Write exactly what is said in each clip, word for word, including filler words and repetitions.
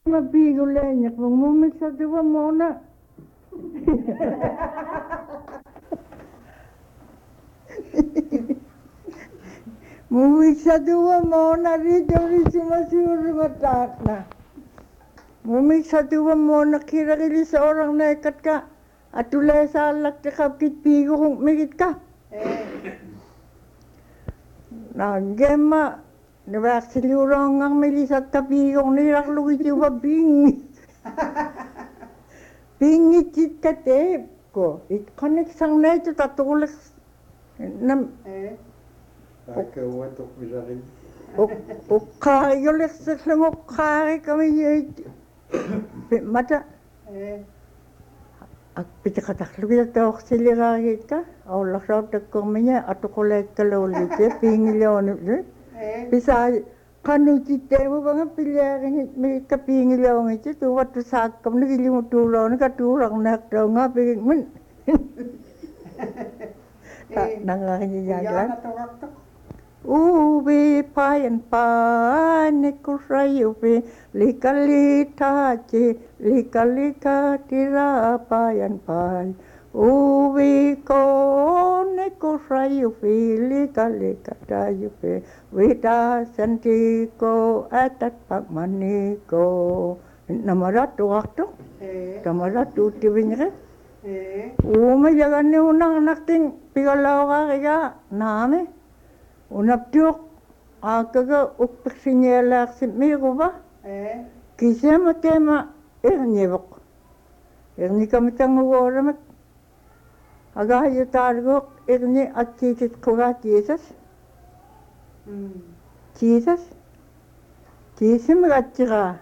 Mabigulenyak mumumig sa diwa mo na. Mumig sa diwa mo na rito rito masuro matat na. Mumig sa diwa mo na kira-kiri sa orang na ikat ka. At ulay sa alak na kapkit pigo kung migit ka. Na gema. Nabaksili urang ang milisat tapigong niraklugi diwa bing. Bingit chit katep ko. Ikonik sang na ito tatulik. Nam. Aka watok bisarin. Ukari ulit sa ukari kami yun. Mata. Ak pitakataklugi na tawak siliragit ka. Aulak sa takkuminya at ukulay kalaulit. Pingilyon. Bisa kanu cite mo ba nga pilyarin may kapingilaw ng ito to wat sa kam nagilimutulo na katurang naktaw nga piging man nanganginyagan ubi payan pan kusay ubi likalita ci likalika tira payan pan ubi ko kusay ubi likalika tayo pe wita santiko atat pagmaniko namaratu waktu namaratu tibinya uma jagan ni unang nakting pigalaw ka kaya name unaptiok akaga ukpasinyela simiro ba kisema tema ernyebok erni kamitang uworamat agahayo targok erni atchitit kurat Jesus Jesus Jesus magachira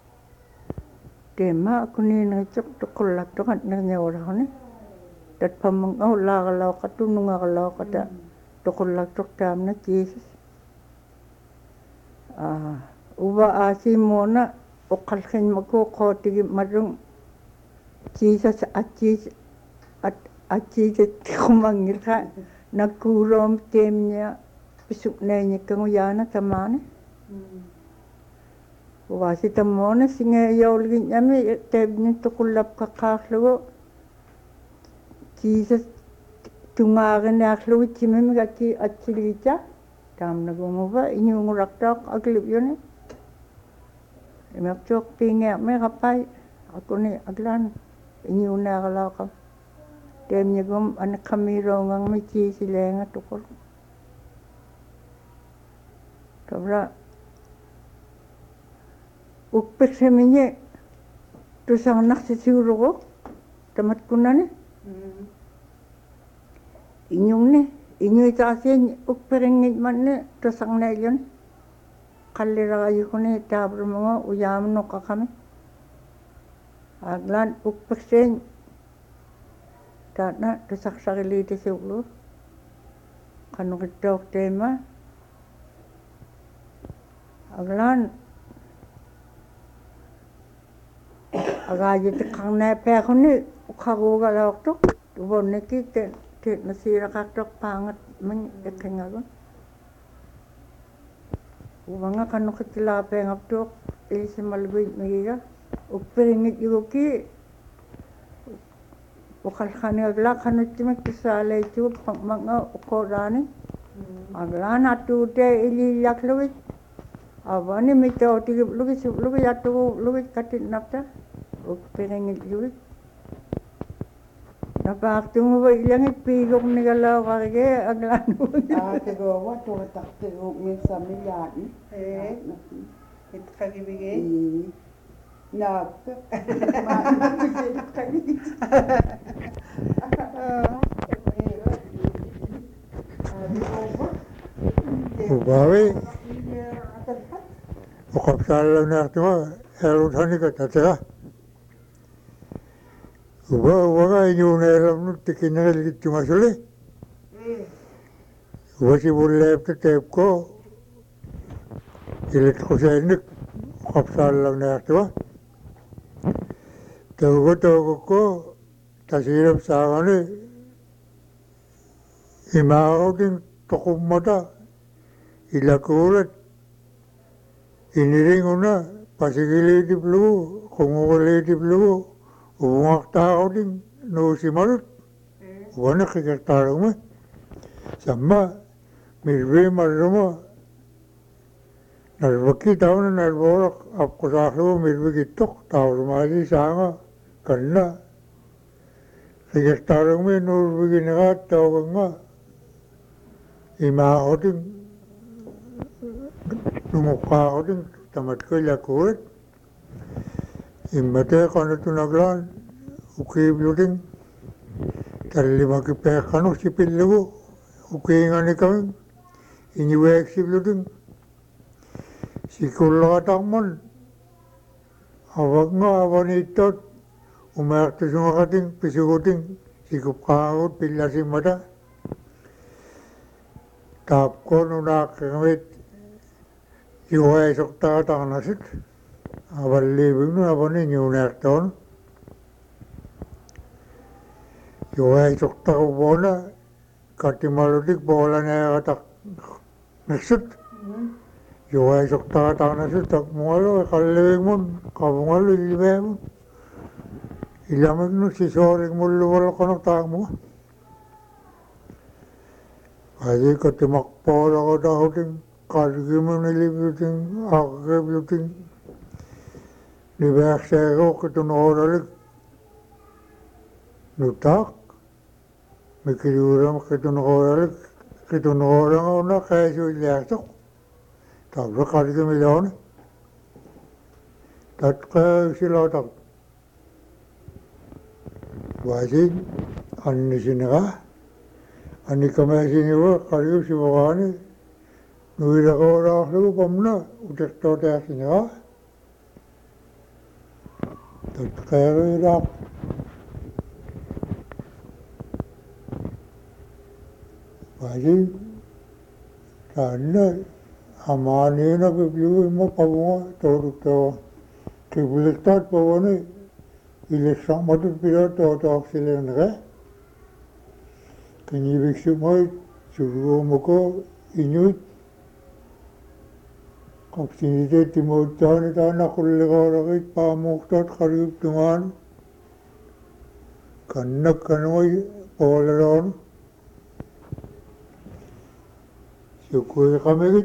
tema kuni ngacok tukulak tukan nanya orang ni dat pamang oh lagalaw katunung agalaw kata tukulak tuk tam na Jesus ah uba asimona ukalkin magkukoti marung Jesus at Jesus at at Jesus kumangil ka nagkurom temnya pisuk nanya kenguyana tamane. Wasi tamone singa yolgi nyame tebni tukulap kakaklo. Jesus tungagan naklo chimem gati achilicha. Tam nagumuba inyong raktak aglip yun. Imakchok pinga me kapay ako ni aglan inyong nakalakam. Temnya gum anak kamiro ngang may chisilenga tukul. Kabra ukpek seminye terus anak sesuru ko tamat kuna ni inyong ni inyong itasin ukperengit man ni terus ang nailyon kalira kayo ko ni tabro mga uyam no kakami aglan ukpek sen tatna terus aksakiliti si ulo kanong kitok tema aglan agaji tekang na pe ako ni ukago galak to ubon ni kite tit nasira kaktok pangat man ekeng ako ubanga kanu kitila pe ngaptok ilisi malbuit magiga uperingit yuki ukal khani agla kanu timak kisale itu pangmanga ukorani aglan atu te ili yaklowit Abani mito tigip lugi sub lugi atu lugi katit napta ukperengit lugi napaktu mo ba ilang ipigok ni galaw kage aglan ah tego wa to tak tego mi samilyan eh it kagibige na Ubawi ukapsala na tuma elutani ka tatera uba uba inyo na elam tikinal tuma sule wasi bulle tep ko ilit ko sa inik ukapsala na tuma tawo tawo ko tasirap sa kani imao din tokumata ilakulat iniring una pasigilitip lugu, kungulitip lugu, ubungak tao ding, no simarut, wana kikaktarang mo. Sama, mirbe marama, narbaki tao na narborak, apkusaklo mirbe kitok, tao rumali sanga, kanna. Kikaktarang mo, nurbigi nga, tao nga, imahoting, numukahoting, tamat ko lakurit. Immate kana tunaglan, ukibluting, talima kipekano sipillugu, ukingani kami, iniwek sibluting, sikullakatakman, awag nga awanitot, umayakta sumakating, pisiguting, sikupkagot, pilasimata, tapko nunakamit, yuhay soktakatanasit, abalibig nun abanin yung nekton. Yuhay soktakubona, katimalutik bola na katak naksut. Yuhay soktakatanasit, takmungalo, kalibig mun, kabungalo, ilibig mun. Ilamig nun, sisoring muluwala ka ng takmo. Kasi katimakpola ka dahuting, kalgiman nilibluting, akakibluting, Nivexego kitunoralik nutak mikiriuram kitunoralik kitunorang ona kaso ilyatok tabra kalike milone tatka silotak wajib anni sinaga anni kamasiniwa kalike sibogani nuilagora lu pamna utektote sinaga kaya rak wajib sana amani na biblu mo pabunga to to kibuliktat pawani ileksyon matu pila to to silen re kini biksu mo suru mo ko inuit Kapsinite timotani ta nakulligarakit paamuktat karib tungan kannak kanoy pawalaron syukuy kamigit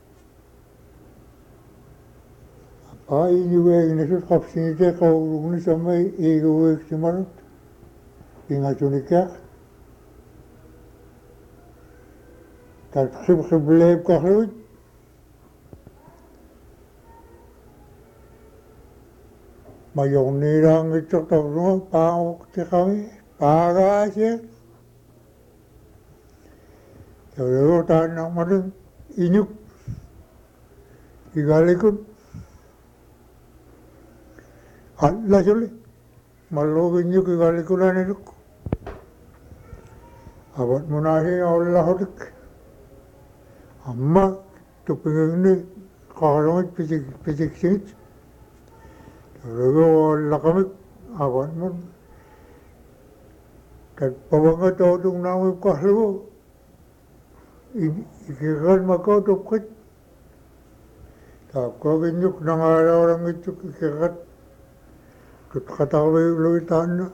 apa iniweg nasut kapsinite kaurugni samay iguweg simarot ingasunikyak tatkib kibleb kaklawit mayonirang ito tawag paok ti kami para siya kaya tayo nang maring inyuk igalikod ala suli malog inyuk igalikodan inyuk abad mo na siya Allah hodik amma tupingin ni kakalangit pisik pisik singit Luego la kami awan mo kat pawanga to dung nawi kahlu ikikan mako tupkit tap ko ginyuk nangala orang itu ikikat tut katawi luitan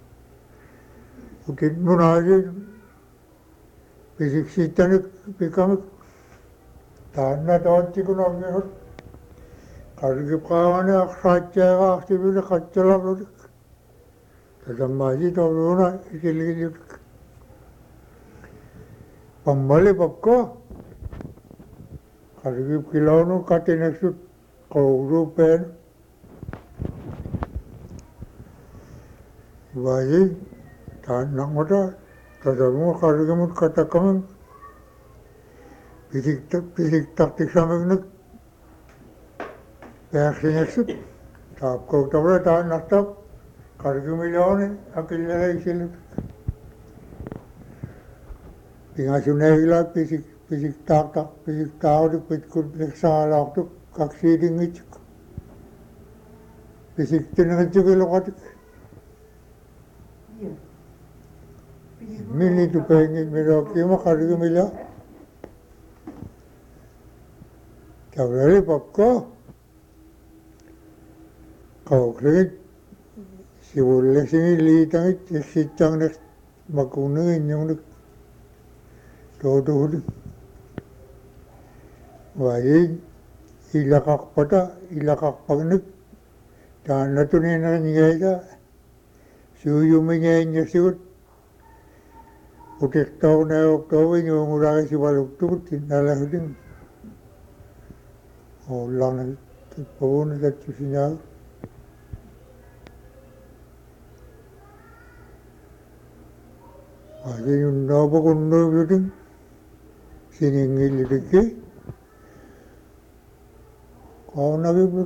utit mo na pisik sitanik pikamik tanna tawti ko na gihot Kargip kawan ya kaca kakti bila kaca lalu dik. Tadam maji tahu na ikili dik. Pambali papko. Kargip kilau nu kati neksut kauru pen. Baji tan nak mata tadam mu kargip mut kata kami. Pisik tak pisik taktik sampai nak. Vaccination, top coat over the time, not up, Cargumilione, Akilation. Pingasunela, Pisic, Pisic Tata, Pisic Tower, which could be saw out to succeeding each. Pisic Tinakajukilotic. Mini to paying it, Mirokima, Cargumilla. Cavalry Popco. kauklegit sivullasini liitangit issitsaangneq makuunneginniunik tootugulik vayin ilaqarpata ilaqarpagnik taannatuniineringiita suuyumingiinnersigut utirtoorneeruqtoovin uungulaarisivaluktugut innalahutin oollarnakit tippaguuna tatsusinaagu vayin unnaapakunnuivlutin siningillutikki qaunagivlut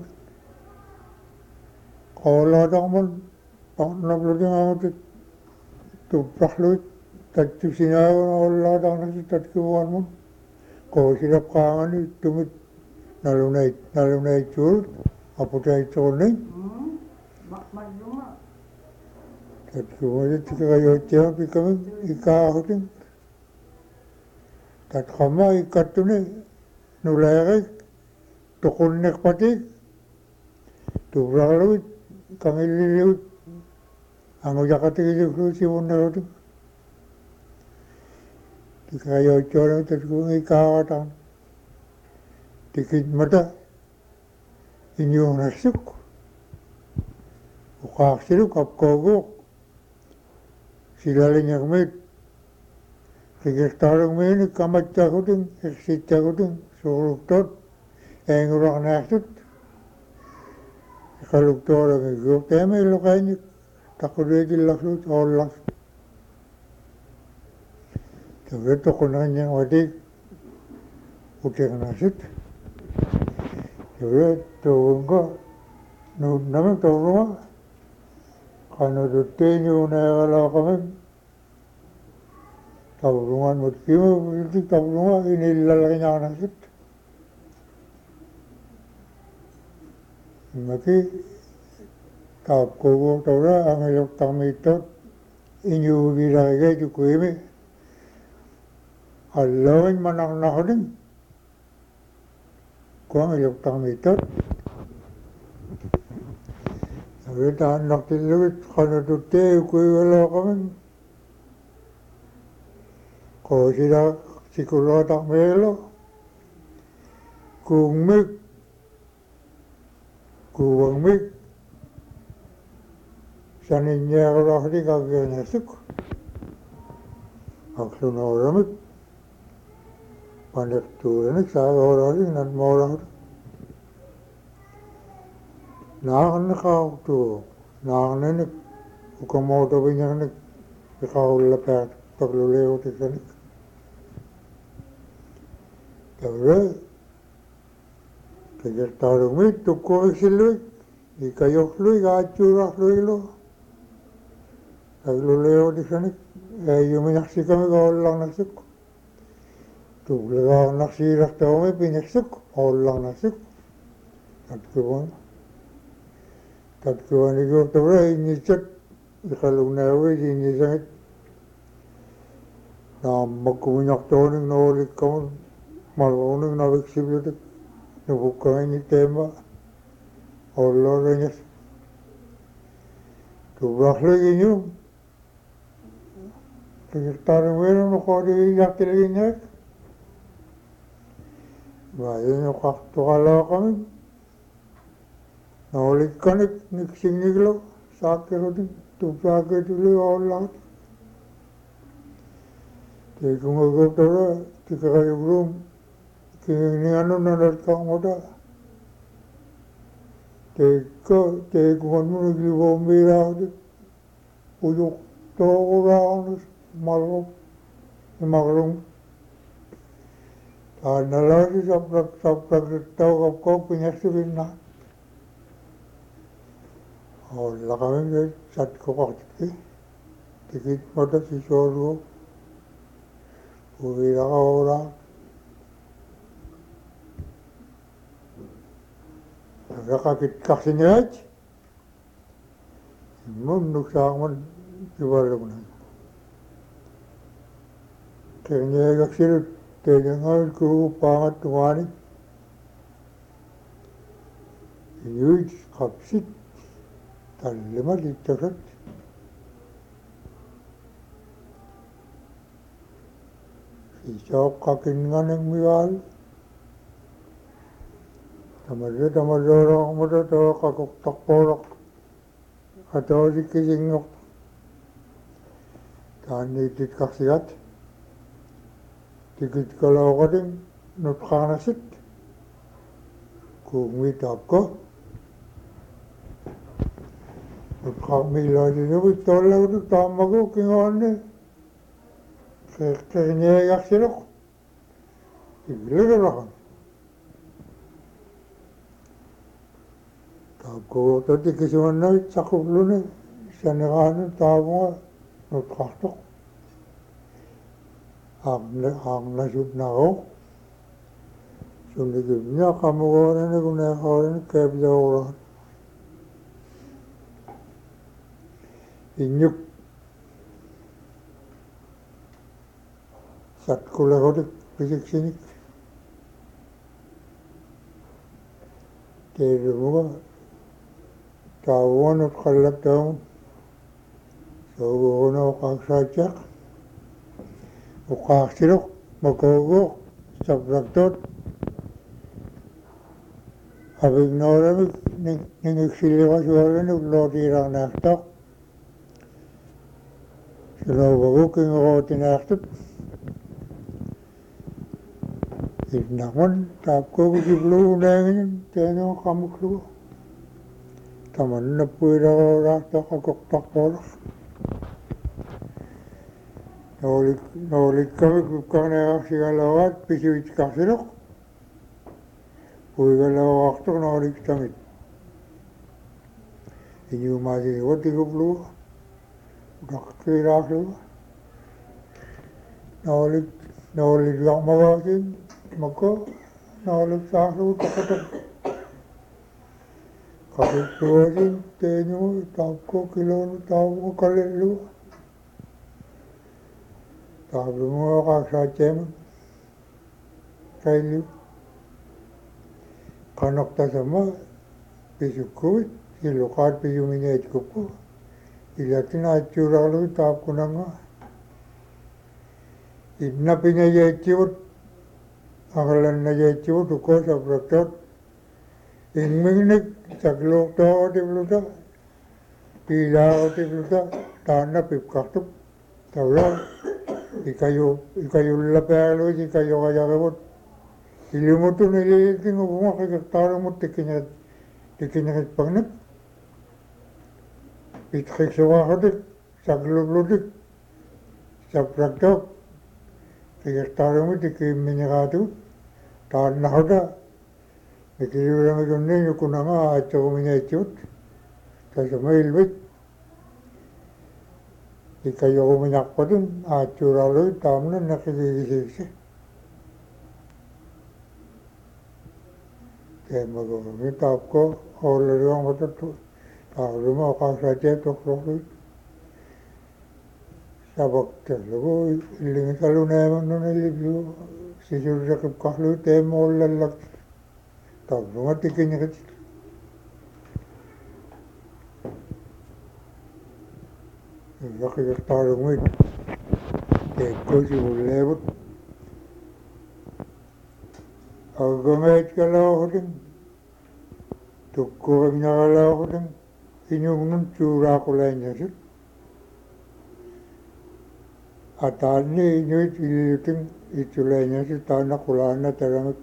qaulaataarmun parnavlutin aamutut tupparluit tatsusinaagun ollaataarnasi tatkivuarmun qoosilaqqaangani ittumit nalunait nalunaitsuurut aputaitsoqunnin tatkivuatit tikaqajuutiama pikkamik ikaahutin tatqamma ikkattuni nulaeqik tuqunneqpatik tuvraqlugit kangilliligut angujaqatigiluqluut sivunnerutik tikaqajuutsuarami tatkivuan ikaaqataan tikitmata iñuunarsuk uqaarsiluk apkooguuq silaliñermiit qigirtaalugmiinik kamattagutin iqsittagutin suuruktoot eenguraqnaartut iqaluktoolagiguuq teemailuqaiñik taquluitillarluut oollar tavra toquneriñermatik utirnarsut tavra tuugunqa nuutnamik tavruma qanututtiiñuuneegalooqamik tavrungan mutkimutik tavrunga inillaleriñaarnarsut immaki taapkuuguuq tavra angilurtarmiittuut iñuugilarigaitukkuimi allauin manarnarutin kuangilurtarmiittuut tavra taannartillugit qanututtiikkuigalooqamik qoosila sikuluatarmiilu kuungmik kuuvangmik saninñeerulaarlik agianassuk aqlunoorlamik panertuulanik saagooralik natmoorahut naarniqaartuuq naarninik ukamootoviñernik iqarullapaat taqluliutiksanik tavra qigirtaalugmiit tukkuqiksilluit ikajorluik aatsuurarluilu taqluliutiksanik eeyuminarsikamik oollarnarsuk tuulegaarnarsiilartavami pinersuk oollarnarsuk tatkivuan tatkivuaniguuq tavra iñitsat iqalugnaavit iñisangit naammakkumiñartuunik noolikkamun maluunik naviksivlutik nupukkagiñik teema oollooriñas tuvraqlugiñu qigirtaalugmiilu nuqoodigiillartiligiñaak vayin uqartuqalooqamik noolikkanik niksigniklu saakkirutik tupsaakituli oollarit teikungaguk tavra tikaqayugluum kingingnianun nanatkaarmuta teikka teikunganmun iklivuummiilaarutik ujuqtooquraarnus marrup imarlum taannalaasi saprak saprakittauqapkook piñassukinna oollaqamik satkuqartikki tikitmata sisualuguq uviilaqaruraa raqakitqarsiñaat immun nuksaarman kivalugna qirniagaksilut teelingaavit kuuguppaangattumaani iñuit qapsit tallima liittasat sisaoqqakinganik mivaal tamarra tamarrooraqmata tooqqakuqtaqpuuraq atoosikkisingoq taanniittitqarsigat tikitkalooqatin nutqaarnasit kuugmiitaapko nutqaarmiilaatinuvit toollagutuk taammagu kingoanni qeeqterinniagarsiloq iglegeraqa taapkuguurtati kisuannavit saquvluni saneraanu taavuga nutqartoq aaqna aaqnasut naruq sunnikimnia qamuguunani kuneeqaurani keepilagurat innyuk satkulequtik pisiksinik teerumuga taavuanut qallaptaagun sooguugunaoqaaqsaatiaq uqaarsiloq makuuguuq sapraktuut avignooremik ningiksiliqasualanuk lootiiraarnaartoq sunoovagu kingeruutinaartut innaqman taapkuugu siplugu naanginin teenuga qamuklugu tamannappuilaruuraartoq akuqtarpuulaq noolik noolikkamik ukkarneeqarsigalauaat pisuitkarsiloq puigalauaqartoq nooliktamit iñuumaasinigu tikuplugu utaqqiiraarlugu noolik nooliklarmagaasin mako nooliksaarlugu taqatak qasittuasin teenugu taapku kiloonu taavugu kalillugu taaplumunga qaaqsaatteemun kaillu qanoqtasama pisukkuvit illuqaat pisumineetkuppu ilattinaatsuurarlugu taapkunanga innapinayeetsivut aqalannayeetsivut ukkosapraktot ingmignik sakluuqtooqutipluta piilaaaqutipluta taanna pipqartup tavla ikayu ikayullapealuit ikayuqajaqivut ilimutun ilililtin upunga qiqirtaarumut tikkiñiqit tikkiñiqitpagnik pitqiksuqaqatik sakluplutik sapraktoq qiqirtaarumut tikkiimminiqaatugut taannaquta mikiyuulamikunni yukunanga aatsoqumineetsivut tasama ilvit ikayuqumiñarpatun aatsuurarlugit taamna naqigiigisiigsi teemagurumi taapko oolariormatattu taarluma oqaaqsaatiat toqsorluit sabakterlugu illingisaluneemannun iliplu sisurriqipqarluit teemoollallak taarluma tikkiñiqit illaqiqirtaarumuit teekkusivulleevut aggameetkalaoqutin tukkurimñaralaoqutin iñugnun suuraaqulainñasut ataanni iñuit illutin itsulainñasut taanna qulaanna taramik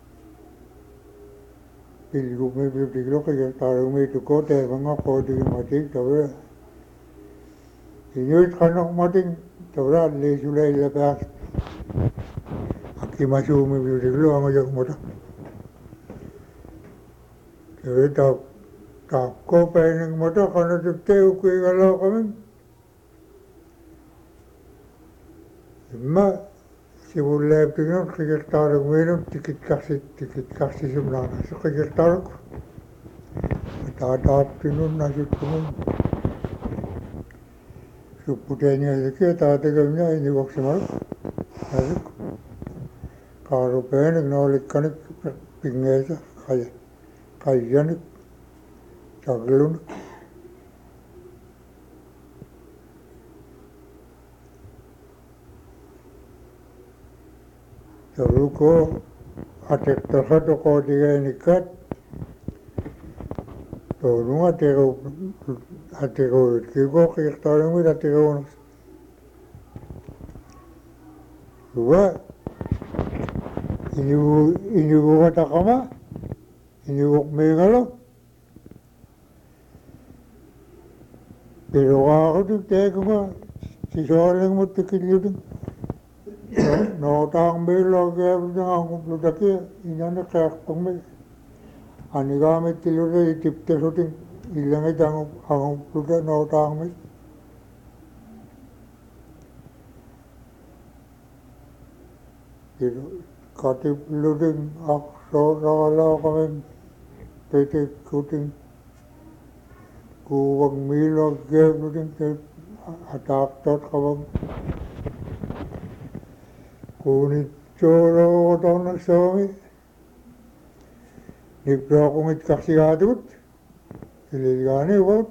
pilgumiplutiklu qiqirtaarumiitukko teemanga qootigimatik tavla iñuit qanoqmatin tavla alliisulaillapeaq akimasuumiplutiklu angajaqmata tavi taap taapko painikmata qanatuttee ukkuigalooqamin imma sivulleeptignut qiqirtaarumiinut tikitkarsit tikitkarsisumnaanassu qiqirtaaruk taataaptinun nasuttumun supputeeniasiki taatagamña iñugoqsimaruk nasuk qaarupeenik noolikkanik pingeesa qaya qayyanik saglunik Taruko atek terhadap kau tiga nikat. Torung ateko ateko kiko kiktaring mit ateko Dua inigo inigo katakama inigo mengalo pero ako tu teko ma si soaling mo tikiliding no tang belo ke ang kumplutaki inyane kak pangme anigame tilure tipte shooting ilange jang ang pluta no tang me pero kati looting ak so rala kami pete shooting ku wag milo ke looting ke atak tot kabang kuni choro otong nagsomi Nipro kung itkaksigadut, iligani wot.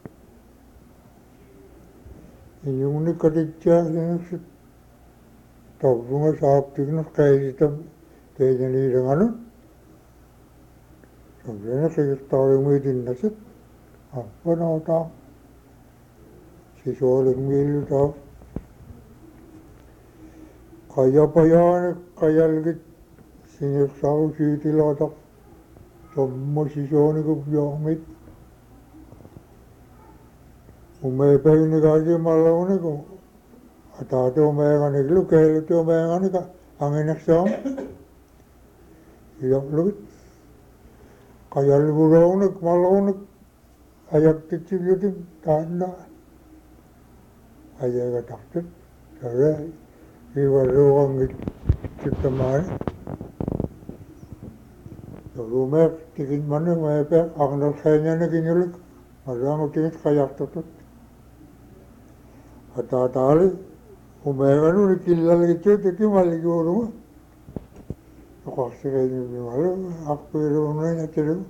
Inyong ni katitya sinaksit. Tabrunga sa aptignos kaya sitam kaya nirang ano. Sabi na kikitaring mo itin nasit. Apa na otak. Si soling milo tao. Kaya pa yan, kaya ligit. Sinaksaw si itilatak. Sommasisoni ko biyamit. Umepay ni kasi malaw ni ko. At ato umayaga ni Glu, kaya ito umayaga ni ka. Ang inaksam. Iyak lugit. Kaya liburaw ni, malaw ni. Ayak titsilitin, tanda. Ayaga taktit. Sabi, iwarukang itsitamani. Rumek tikin mana mepe aknar kayaknya nih kinyulik, orang tikin kayak tutut. Ata tali, umega nu nikilal gitu tikin malik orang. Aku kayaknya ni malu, aku irunnya nyetiru.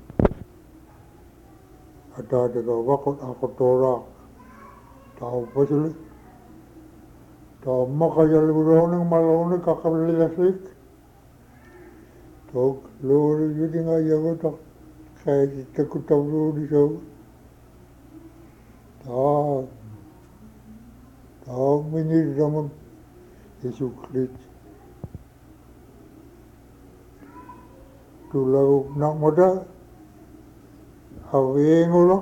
Ata ada kau aku aku torak, tahu pasal. Tahu makanya orang yang malu ni kakak beli lasik. Tok lori jadi ngaya ko tak kaya kita kutau lori so. Tak, tak minir zaman Yesus Kristus. Tulau nak muda, aweng ulah.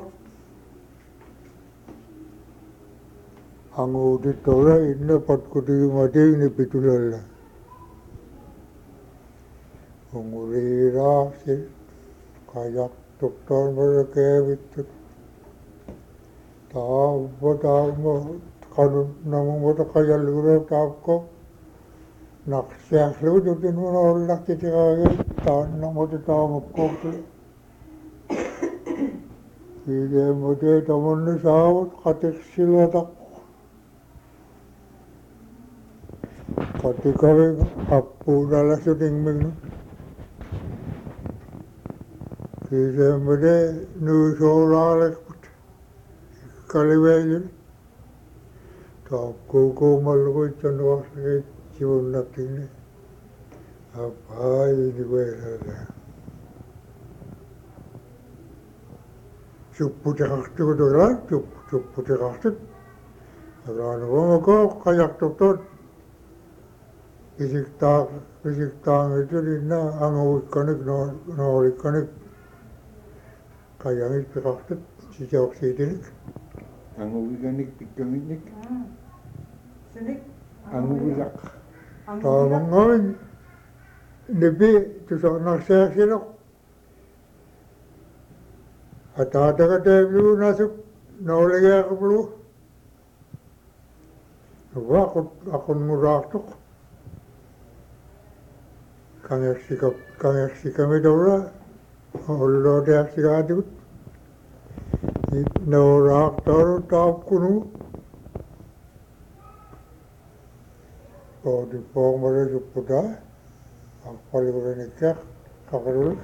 Angu di tola ini pat kuti mati ini pitulala. Umurira si kayak doktor mereka itu tahu tahu mo kalau namun mo kaya lura tahu ko nak siang lu jadi nuna nak kita kaya tahu namun tahu mo ko Ide mo de tamun ni sahabat katik sila tak katik kami apu dalam syuting minggu Ide mo de nu soalek kaliwajil tak kuku malu cendol sekit cium nating ni apa ini berada cup putih kaktu tu lah cup cup putih kaktu orang orang ko kayak tutur isik tak isik tak itu di na angu kanik no no kanik kayak itu kaktu si jauh si ini Ang uganik pigaminik. Sinik. Ang ugak. Tawang ngayon, nabi, tusok nagsaya sila. At ata ka tayo blue nasuk, naulagay ako blue. Nawa, ako, ako nguraktok. Kangyak kangyak kami daw na. Ulo tayo sikadot. Naurak taruh tap kunu. Kalau di pong mereka jupuda, apa lagi nikah, kakarul.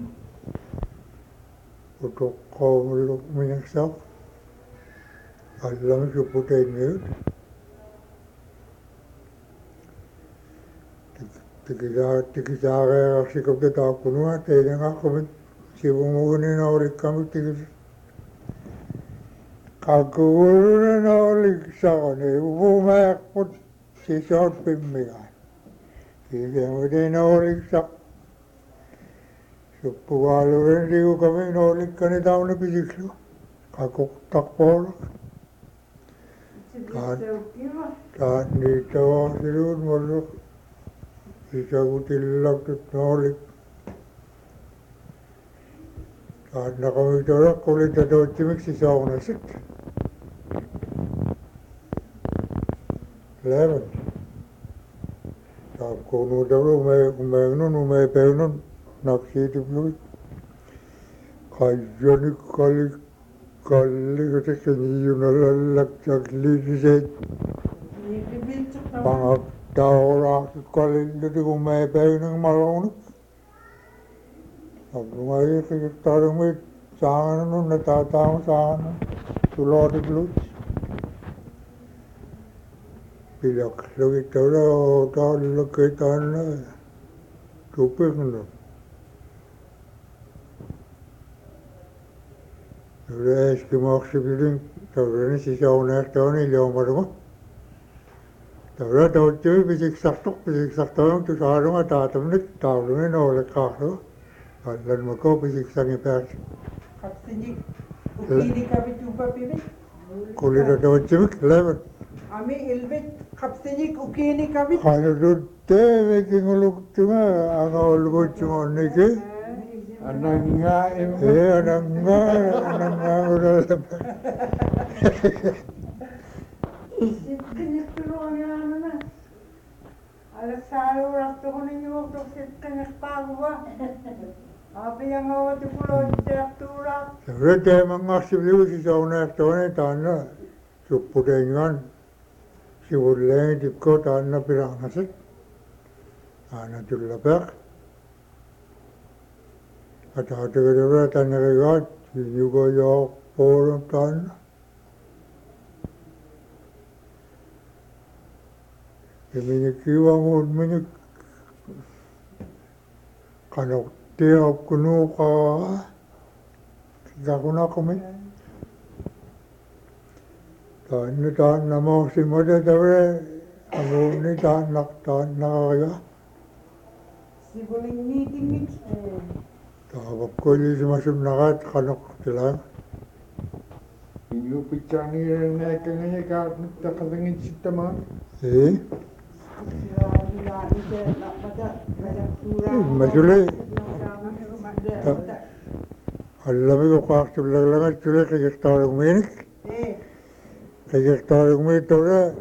Untuk kau meluk menyesal, Allah jupuda ini. Tikisaa tikisaareeraksi kopta taakkunua teidän kakkamit sivumuunin aulikkamit tikis. Kakkuvuuden auliksakone uvumäärput sisot pimmikaan. Kiisemiten auliksak. Suppuvaaluuden siukamin aulikkani tauna pisiklu. Kakuktak puolak. Taat niitä vahtiluut mulluk. Isä kutillakset noolik. Taat nakamitorak kulita toittimiksi saunasit. Levän. Taat kuunuutalu umeegnun umeepegnun naksiitipluit. Kajjoni kalli kalli kutekkeni junalallaksak liikiseet. Pangak tauraakki kallilluti umeepegnun malunuk. Abdumai kiktarumit saanun na tataam saanun tuloriplut. Pilaklukitala ootallaketana tupiknu. Yleiskimaksi pidin taurani sisauneertaani iloomaruma. Taura tauttui pisiksartuk pisiksartaun tusaaruma taatamnik taulumin oolekkaarlu. Allan mako pisiksangi pääsi. Kapsinik ukini kavit jumpa pivi. Kulita tauttui levän. Ami ilvit kapsinik ukini kavit. Hanututte vekinguluktuma anga olgutsumonniki. Ananga em. Eh ananga ananga uralapa. Sitten tuloiana. Alle saajuurattu kun juoktu sitten paavua. Api yang awat puloitteet tuuraa. Taura teemangaksi liusi sauneertooni taanna supputengan sivulleen tikko taanna pirangasit. Taanna tullapek. Ataatagedura tanneregaat yugo yoo poorum taanna. Iminik iwanguut minik kanokti okkunu kaa kakunakumit. Taanna taanna moosimode tavre amuuni taanna taanna kaya. Sivuling niitingit. Taavakkoilisimasum nagaat kanoktilaan. Inyo pichani nekengenya kaat mutta kasangin sittamaan. Eh? Sila ite nak pada banyak tuuraa. Masule allami ko kaaksullalangat sule kajastaaluminik. Eh, Kajastaalumit tore.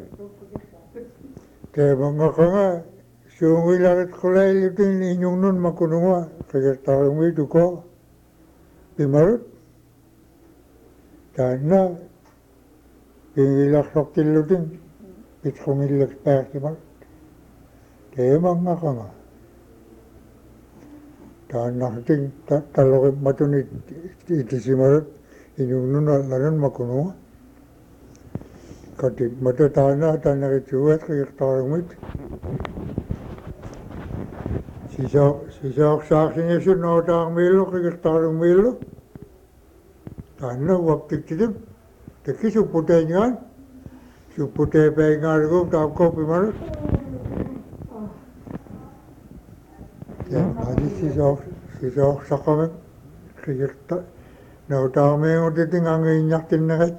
Teemangakanga suungilagat kulailitin inyungnun makununga kajastaalumit uko pimarut. Taanna pingilaksoktillutin pitskungillaks päästimarut. Teemangakanga. Taannaxting talogit matunit itisimarut inyungnun allanun makununga. Katik mata taanna taannakit suuat kajastaalumit. Sisaak sisaak saaksingesun nootaangmiillu kajastaalummiillu. Taanna waptiktitim. Teki supputengan. Supputeepengaargu taapkooppimarut. Adi sisaak sisaak sakamek kajasta nootaangmiilutitin angiinnaktinnagat.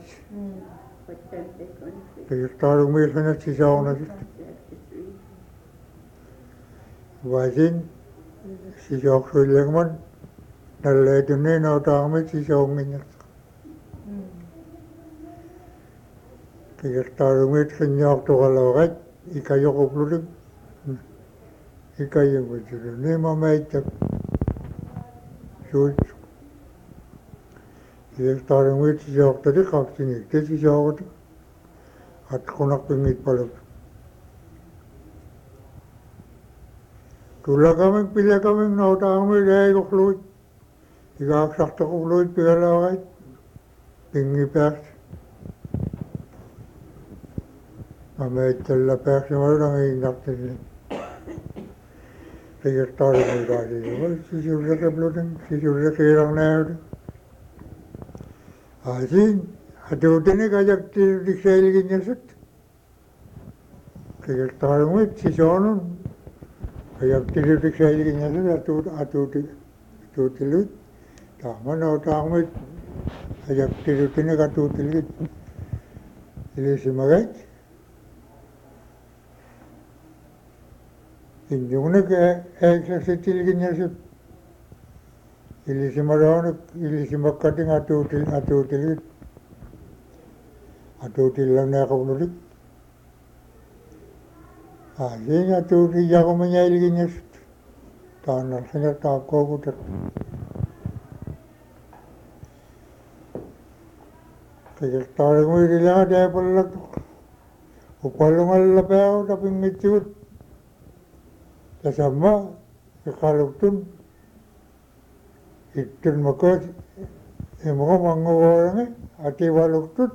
Kajastaalummiilsanat sisaakunasit. Vasin sisaak suillegman nalleetunni nootaangmit sisaunginnak. Kajastaalumit kinyaaktuqaloqat ikayoquplutik ikayingutsilu nimamaittak suut. Kajastaalumit sisaaqtatik qaksinikti sisaaqutik atqunaqpingit paluk. Tullakamik pilakamik nootaangmit eeguqluit ikaaksartaqupluit pigalaqait pingipaas. Amaitalla pääksimarut angiinnaktinni. Kirjoittaa mitä siihen. Sisurrekebloten, sisurrekirjan näyden. Asin, atuutene kajakti selkin jäset. Kirjoittaa muut sisonon. Kajakti selkin jäset atuut atuuti atuutilut. Taaman otaamuit kajakti rutine katuutilut. Ilisimagat. Injunnek eksaksitilkin jäset. Ilisimaroonuk ilisimakkatin atuutil atuutilut. Atuutilla näkavlurit. Asin atuutin jakomenya ilkin jäset. Taannalsena taakkokutat. Kirjoittaa muidilla teepolla. Upallungalla päältä pingitsivat. Ja sama kalutun ittun makas emo mangovoranga ati valuktut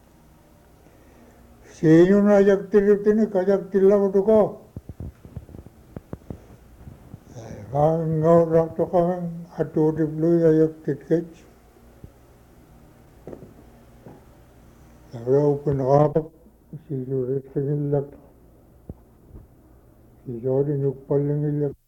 siinun ajaktirutini kajaktillavutuko vango raktokavan atuutiplu ajaktitkets ja raupun raapak siiluritsekillak. Siis oli nyt paljon